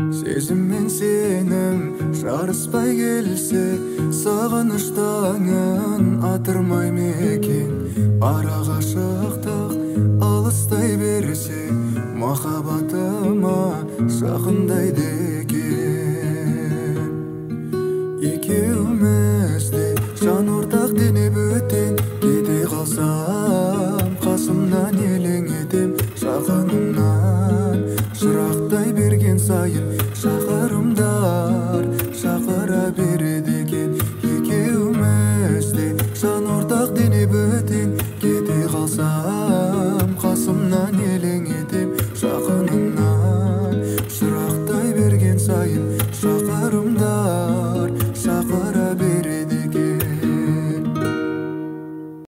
Сезім мен сенім жарыспай келсе, сағыныш таңын атырмай мекен. Ара қашықтық алыстай берсе, махаббатыма жақындайды екен. Екеумізде жан ортақ дене бөтен, кете қалсам қасымнан елең етем. Жақынымнан жырақтай берген сайын шақырымдар шақыра береді екен. Екеумізде жан ортақ дене бөтен, кете қалсам